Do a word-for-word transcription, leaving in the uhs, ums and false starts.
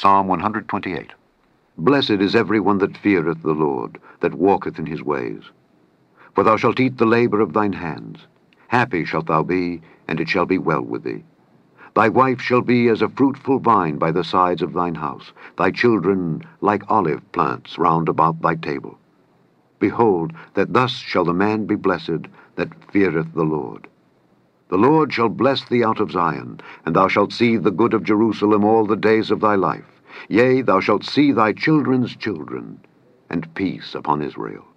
Psalm one hundred twenty-eight. Blessed is every one that feareth the Lord, that walketh in his ways. For thou shalt eat the labour of thine hands. Happy shalt thou be, and it shall be well with thee. Thy wife shall be as a fruitful vine by the sides of thine house, thy children like olive plants round about thy table. Behold, that thus shall the man be blessed that feareth the Lord. The Lord shall bless thee out of Zion, and thou shalt see the good of Jerusalem all the days of thy life. Yea, thou shalt see thy children's children, and peace upon Israel.